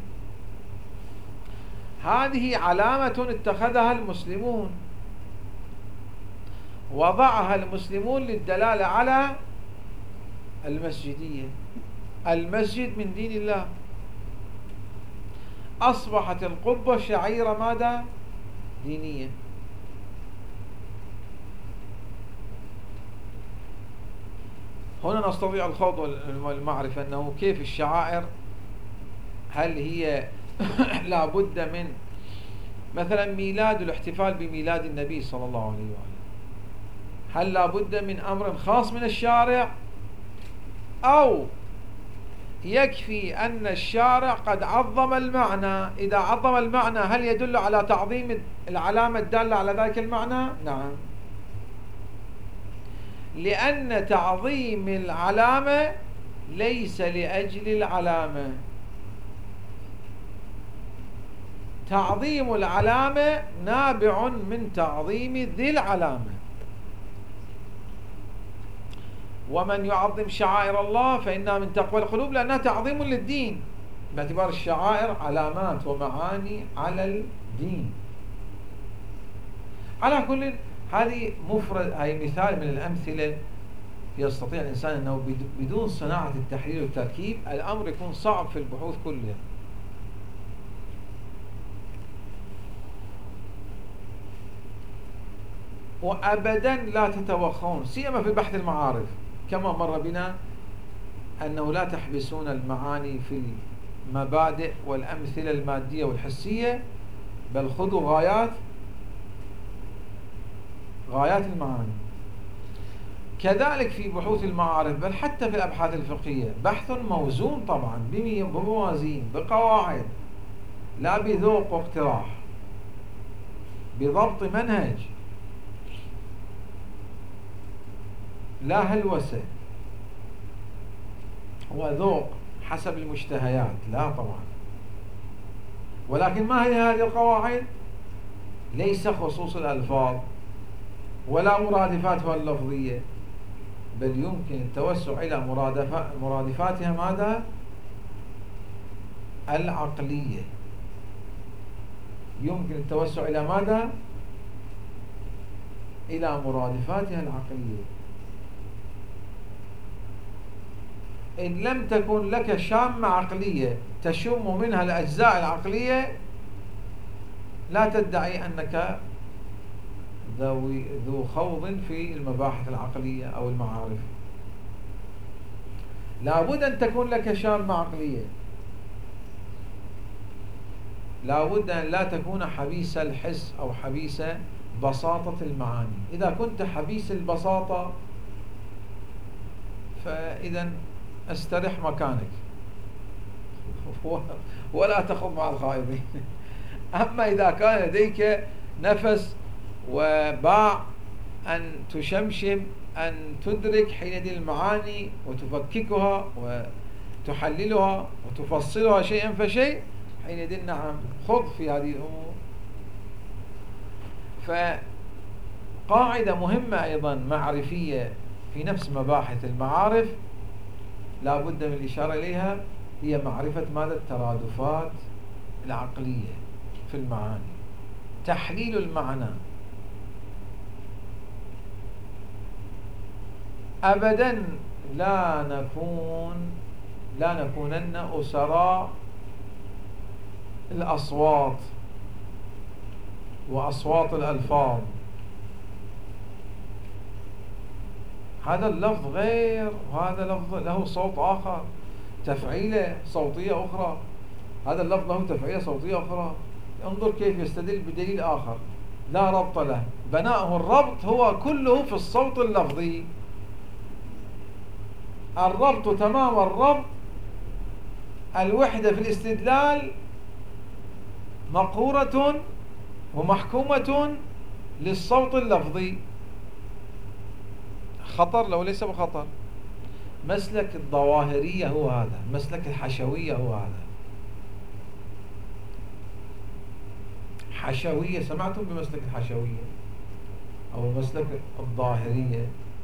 هذه علامة اتخذها المسلمون، وضعها المسلمون للدلالة على المسجدية. المسجد من دين الله، أصبحت القبة شعيرة ماذا؟ دينية. هنا نستطيع الخوض والمعرفة أنه كيف الشعائر، هل هي لابد من مثلا ميلاد والاحتفال بميلاد النبي صلى الله عليه وآله، هل لابد من أمر خاص من الشارع، أو يكفي أن الشارع قد عظم المعنى؟ إذا عظم المعنى هل يدل على تعظيم العلامة الدالة على ذلك المعنى؟ نعم، لأن تعظيم العلامة ليس لأجل العلامة. تعظيم العلامة نابع من تعظيم ذي العلامة. ومن يعظم شعائر الله فإنها من تقوى القلوب، لأنها تعظيم للدين، باعتبار الشعائر علامات ومعاني على الدين. على كل، هذه مفرد، هذه مثال من الأمثلة يستطيع الإنسان أنه بدون صناعة التحليل والتركيب الأمر يكون صعب في البحوث كلها. وأبدا لا تتوخون، سيما في البحث المعارف، كما مر بنا أنه لا تحبسون المعاني في المبادئ والأمثلة المادية والحسية، بل خذوا غايات غايات المعاني. كذلك في بحوث المعارف، بل حتى في الأبحاث الفقهية، بحث موزون طبعا بموازين بقواعد، لا بذوق واقتراح، بضبط منهج، لا هلوسة وذوق حسب المشتهيات، لا طبعا. ولكن ما هي هذه القواعد؟ ليس خصوص الألفاظ ولا مرادفاتها اللفظية، بل يمكن التوسع إلى مرادفاتها ماذا؟ العقلية. يمكن التوسع إلى ماذا؟ إلى مرادفاتها العقلية. إن لم تكن لك شامة عقلية تشم منها الأجزاء العقلية، لا تدعي أنك ذو خوض في المباحث العقلية أو المعارف. لابد أن تكون لك شامة عقلية، لابد أن لا تكون حبيس الحس أو حبيس بساطة المعاني. إذا كنت حبيس البساطة فإذا استرح مكانك ولا تخض مع الخائضين. أما إذا كان لديك نفس وباع أن تشمشم، أن تدرك حينئذ المعاني وتفككها وتحللها وتفصلها شيئا فشيء، حينئذ نعم خض في هذه الأمور. فقاعدة مهمة أيضا معرفية في نفس مباحث المعارف لا بد من الإشارة إليها، هي معرفة ماذا؟ الترادفات العقلية في المعاني، تحليل المعنى. أبدا لا نكون لا نكونن أسراء الأصوات وأصوات الألفاظ. هذا اللفظ غير وهذا لفظ له صوت آخر، تفعيلة صوتية أخرى، هذا اللفظ له تفعيلة صوتية أخرى. انظر كيف يستدل بدليل آخر لا ربط له، بناءه الربط هو كله في الصوت اللفظي. الربط تمام الربط، الوحدة في الاستدلال مقهورة ومحكومة للصوت اللفظي. خطر لو ليس بخطر. مسلك الظواهرية هو هذا، مسلك الحشوية هو هذا. حشوية، سمعتم بمسلك الحشوية؟ أو مسلك الظاهرية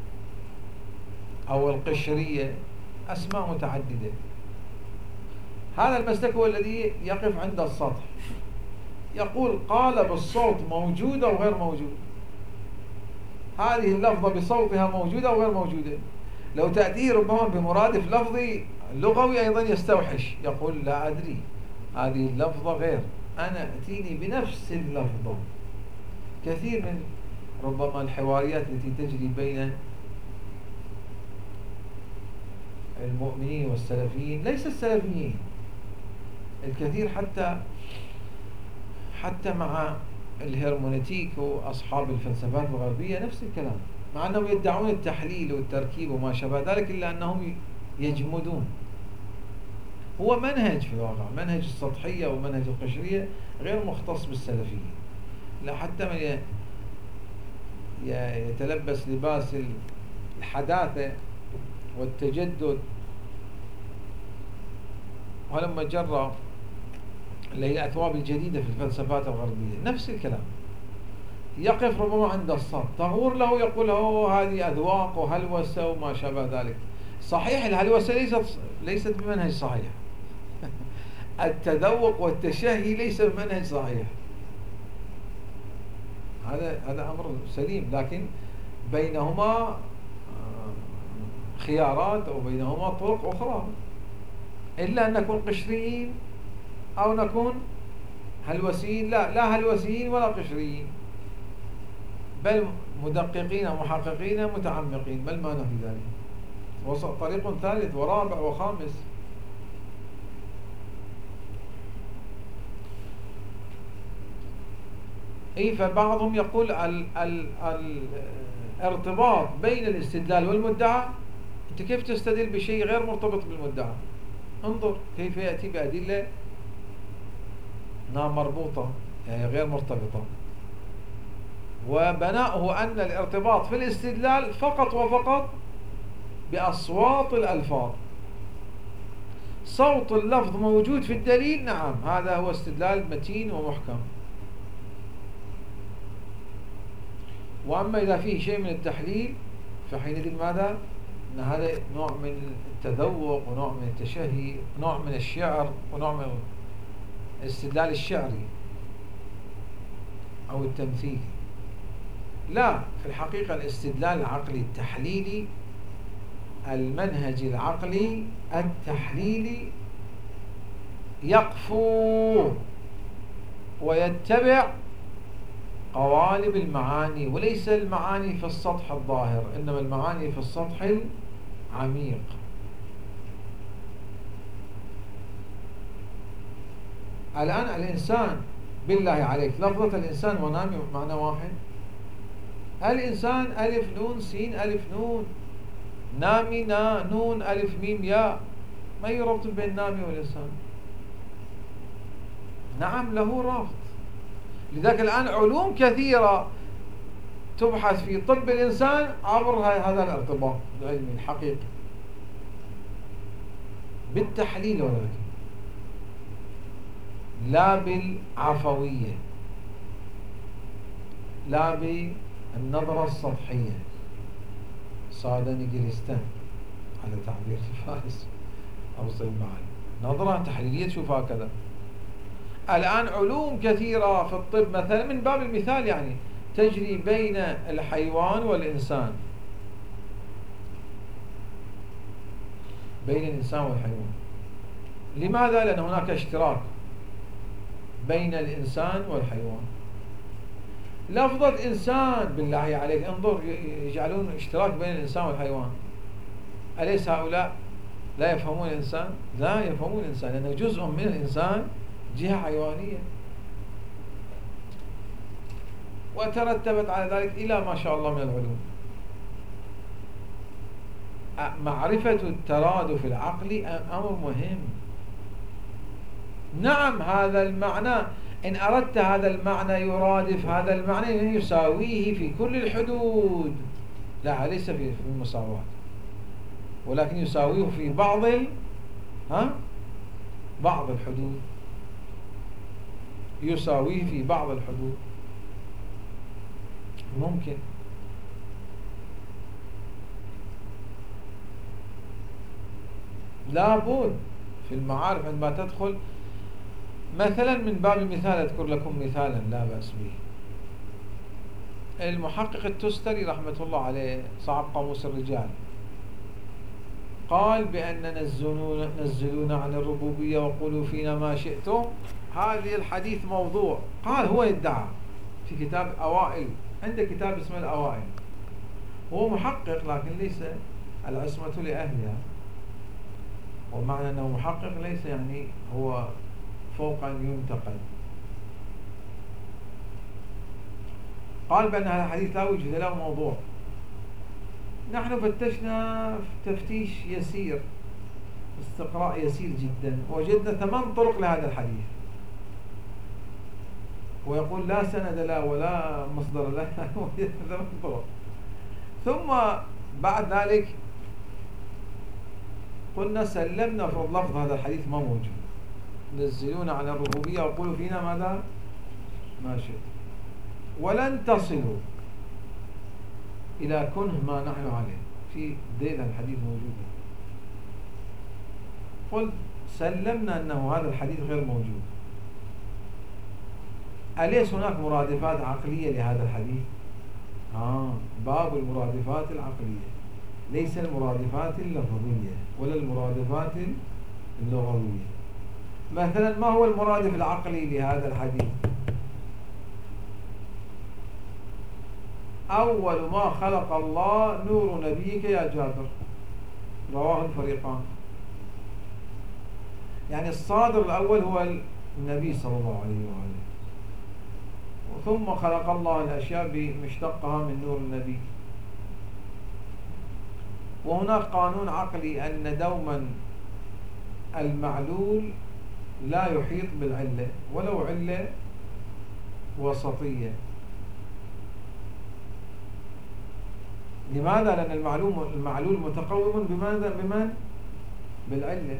أو القشرية، أسماء متعددة. هذا المسلك هو الذي يقف عند السطح، يقول قالب الصوت موجود أو غير موجود، هذه اللفظة بصوتها موجودة أو غير موجودة. لو تأتيه ربما بمرادف لفظي لغوي أيضا يستوحش، يقول لا أدري هذه اللفظة غير، أنا أتيني بنفس اللفظة. كثير من ربما الحواريات التي تجري بين المؤمنين والسلفيين، ليس السلفيين، الكثير حتى حتى مع الهرمونيتيك وأصحاب الفلسفات الغربية نفس الكلام، مع أنهم يدعون التحليل والتركيب وما شابه ذلك، إلا أنهم يجمدون. هو منهج في الواقع، منهج السطحية ومنهج القشرية غير مختص بالسلفيين. لا، حتى من يتلبس لباس الحداثة والتجدد، ولما جرى اللي هي الأثواب الجديدة في الفلسفات الغربية نفس الكلام، يقف ربما عند السطح، تغور له يقول له هذه أذواق وهلوسة وما شابه ذلك. صحيح الهلوسة ليست ليست بمنهج صحيح التذوق والتشهي ليس بمنهج صحيح، هذا هذا أمر سليم، لكن بينهما خيارات أو بينهما طرق أخرى، إلا أن نكون قشريين أو نكون هلوسيين. لا لا هلوسيين ولا قشريين، بل مدققين محققين متعمقين، ما المانع في ذلك؟ وسط طريق ثالث ورابع وخامس. اي فبعضهم يقول ال ال الارتباط بين الاستدلال والمدعى، انت كيف تستدل بشيء غير مرتبط بالمدعى؟ انظر كيف يأتي بأدلة نعم مربوطة يعني غير مرتبطة، وبناؤه أن الارتباط في الاستدلال فقط وفقط بأصوات الألفاظ. صوت اللفظ موجود في الدليل، نعم هذا هو استدلال متين ومحكم. وأما إذا فيه شيء من التحليل فحينئذ ماذا؟ أن هذا نوع من التذوق ونوع من التشهي، نوع من الشعر ونوع من الاستدلال الشعري أو التمثيل. لا، في الحقيقة الاستدلال العقلي التحليلي، المنهج العقلي التحليلي يقفو ويتبع قوالب المعاني، وليس المعاني في السطح الظاهر، إنما المعاني في السطح العميق. الآن الإنسان بالله عليك، لفظة الإنسان ونامي معنى واحد؟ الإنسان ألف نون سين ألف نون، نامي نا نون ألف ميم ياء، ما يربط بين نامي والإنسان؟ نعم له ربط. لذلك الآن علوم كثيرة تبحث في طب الإنسان عبر هذا الارتباط العلمي الحقيقي بالتحليل، ولكن لا بالعفوية، لا بالنظرة السطحية، صاد نيجلستان على تعبير فارس أو المعاني، نظرة تحليلية تشوف هكذا. الآن علوم كثيرة في الطب مثلا، من باب المثال يعني، تجري بين الحيوان والإنسان، بين الإنسان والحيوان. لماذا؟ لأن هناك اشتراك بين الإنسان والحيوان. لفظة إنسان بالله عليك انظر، يجعلون اشتراك بين الإنسان والحيوان. أليس هؤلاء لا يفهمون الإنسان؟ لا يفهمون الإنسان، لأنه جزء من الإنسان جهة حيوانية، وترتبت على ذلك إلى ما شاء الله من العلوم. معرفة الترادف العقلي أمر مهم. نعم هذا المعنى إن أردت هذا المعنى يرادف هذا المعنى يساويه في كل الحدود، لا ليس في المساواة، ولكن يساويه في بعض ال... ها؟ بعض الحدود، يساويه في بعض الحدود ممكن. لابد في المعارف عندما تدخل، مثلا من باب المثال أذكر لكم مثالا لا بأس به. المحقق التستري رحمة الله عليه صاحب قاموس الرجال قال بأن نزلون نزلونا عن الربوبية وقولوا فينا ما شئتم، هذه الحديث موضوع. قال هو يدعى في كتاب أوائل، عنده كتاب اسمه الأوائل، هو محقق لكن ليس العصمة لأهلها، ومعنى أنه محقق ليس يعني هو فوق أن ينتقد. قال بأن هذا الحديث لا وجه له موضوع. نحن فتشنا تفتيش يسير، استقراء يسير جدا، وجدنا ثمان طرق لهذا الحديث، ويقول لا سند له ولا مصدر له ثمان طرق. ثم بعد ذلك قلنا سلمنا في لفظ هذا الحديث ما موجود، نزلونا عن الربوبية وقولوا فينا ماذا ما شئت، ولن تصلوا إلى كنه ما نحن عليه، في دين الحديث موجود. قلت سلمنا أنه هذا الحديث غير موجود. أليس هناك مرادفات عقلية لهذا الحديث؟ آه باب المرادفات العقلية، ليس المرادفات اللفظية ولا المرادفات اللغوية. مثلا ما هو المرادف العقلي لهذا الحديث؟ أول ما خلق الله نور نبيك يا جابر، رواه الفريقان. يعني الصادر الأول هو النبي صلى الله عليه وآله، ثم خلق الله الأشياء بمشتقها من نور النبي. وهناك قانون عقلي أن دوما المعلول لا يحيط بالعلة ولو علة وسطية. لماذا؟ لأن المعلوم المعلول متقوم بماذا؟ بمن؟ بالعلة.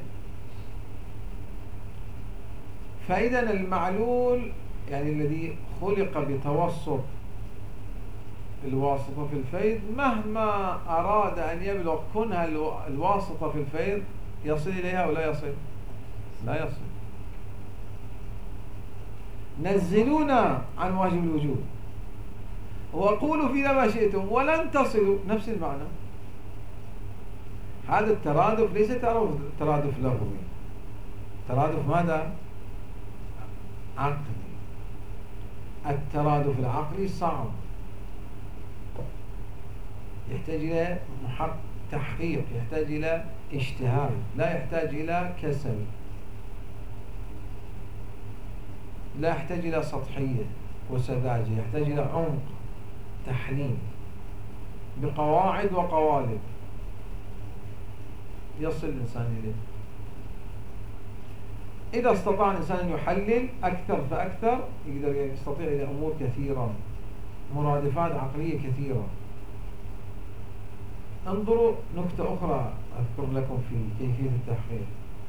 فإذا المعلول يعني الذي خلق بتوسط الواسطة في الفيض، مهما أراد أن يبلغ كنها الواسطة في الفيض يصل إليها أو لا يصل؟ لا يصل. نزلونا عن واجب الوجود وقولوا فينا ما شئتم ولن تصلوا، نفس المعنى. هذا الترادف ليس ترادف لفظي، ترادف ماذا؟ عقلي. الترادف العقلي صعب، يحتاج إلى محقق تحقيق، يحتاج إلى اجتهاد، لا يحتاج إلى كسل، لا يحتاج إلى سطحية وسذاجة، يحتاج إلى عمق تحليل بقواعد وقوالب يصل الإنسان إليه. إذا استطاع الإنسان أن يحلل أكثر فأكثر يقدر يستطيع إلى أمور كثيرة، مرادفات عقلية كثيرة. انظروا نكتة أخرى أذكر لكم في كيفية التحقيق.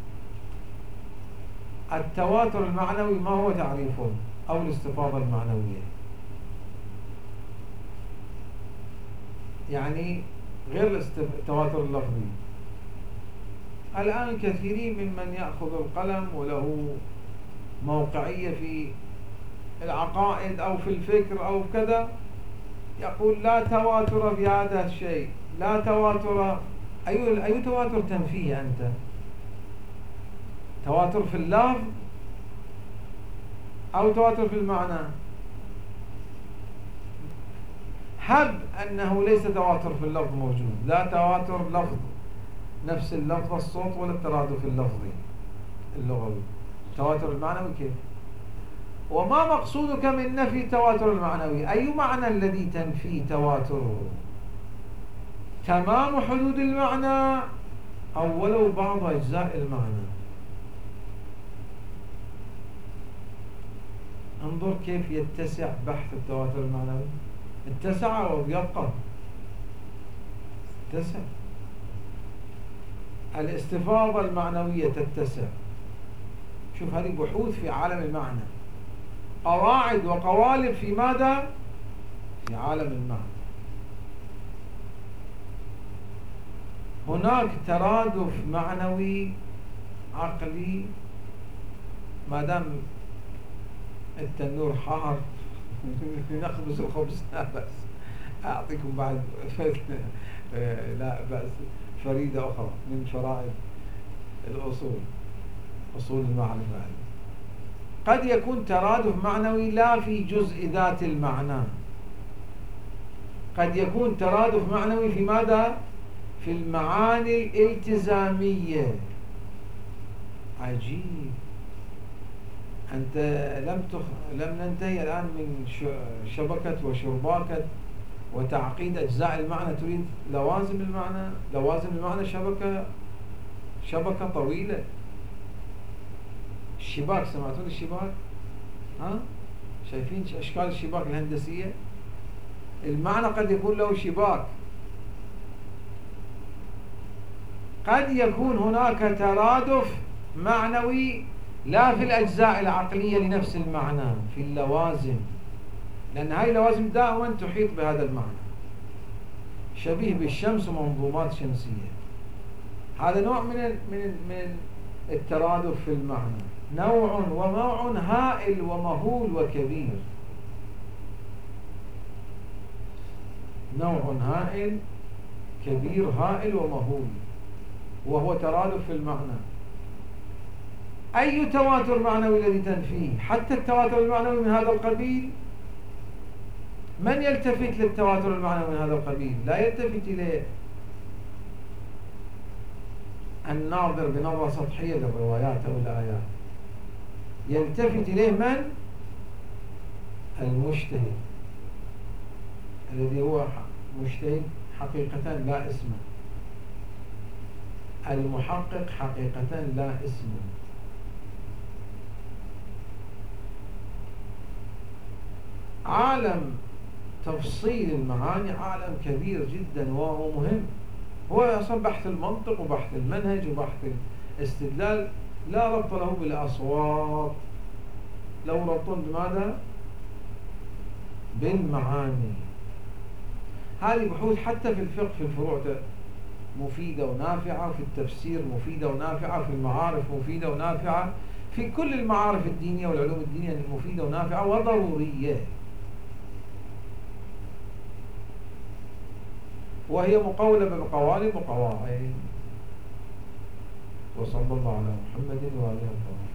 التواتر المعنوي ما هو تعريفه أو الاستفاضة المعنوية؟ يعني غير التواتر اللفظي. الآن كثيرين ممن يأخذ القلم وله موقعية في العقائد أو في الفكر أو كذا يقول لا تواتر في هذا الشيء، لا تواتر. أي أي تواتر تنفيه أنت؟ تواتر في اللفظ أو تواتر في المعنى؟ هب أنه ليس تواتر في اللفظ موجود، لا تواتر لفظ نفس اللفظ الصوت ولا الترادف اللفظي اللغوي. تواتر المعنوي كيف؟ وما مقصودك من نفي تواتر المعنوي؟ أي معنى الذي تنفي تواتره؟ تمام حدود المعنى أو ولو بعض أجزاء المعنى؟ انظر كيف يتسع بحث التواتر المعنوي. اتسع ويبقى اتسع. الاستفاضة المعنوية تتسع. شوف هذه بحوث في عالم المعنى، قواعد وقوالب في ماذا؟ في عالم المعنى. هناك ترادف معنوي عقلي، ما دام التنور حار نخبز الخبز لا بأس. أعطيكم بعد لا بأس فريدة أخرى من فرائد الأصول، أصول المعرفة. قد يكون ترادف معنوي لا في جزء ذات المعنى، قد يكون ترادف معنوي في ماذا؟ في المعاني الالتزامية. عجيب. أنت لم تخ... لم ننتهي الآن من ش... شبكة وشرباكة وتعقيد أجزاء المعنى، تريد لوازم المعنى. لوازم المعنى شبكة شبكة طويلة. الشباك، سمعتون الشباك؟ ها؟ شايفين أشكال الشباك الهندسية؟ المعنى قد يكون له شباك. قد يكون هناك ترادف معنوي لا في الأجزاء العقلية لنفس المعنى، في اللوازم، لأن هاي اللوازم دائما تحيط بهذا المعنى، شبيه بالشمس ومنظومات شمسية. هذا نوع من من من الترادف في المعنى، نوع ونوع هائل ومهول وكبير. نوع هائل كبير هائل ومهول، وهو ترادف في المعنى. أي تواتر معنوي الذي تنفيه؟ حتى التواتر المعنوي من هذا القبيل، من يلتفت للتواتر المعنوي من هذا القبيل؟ لا يلتفت إليه الناظر بنظرة سطحية للروايات أو الآيات، يلتفت إليه من؟ المجتهد، الذي هو مجتهد حقيقة لا اسمه، المحقق حقيقة لا اسمه. عالم تفصيل المعاني عالم كبير جدا وهو مهم. هو أصلا بحث المنطق وبحث المنهج وبحث الاستدلال لا ربط له بالأصوات، له ربط بماذا؟ بالمعاني. هذه بحوث حتى في الفقه في الفروع مفيدة ونافعة، في التفسير مفيدة ونافعة، في المعارف مفيدة ونافعة، في كل المعارف الدينية والعلوم الدينية مفيدة ونافعة وضرورية، وهي مقولة بقوالب وقواعد. وصلى الله على محمد وآله وصحبه.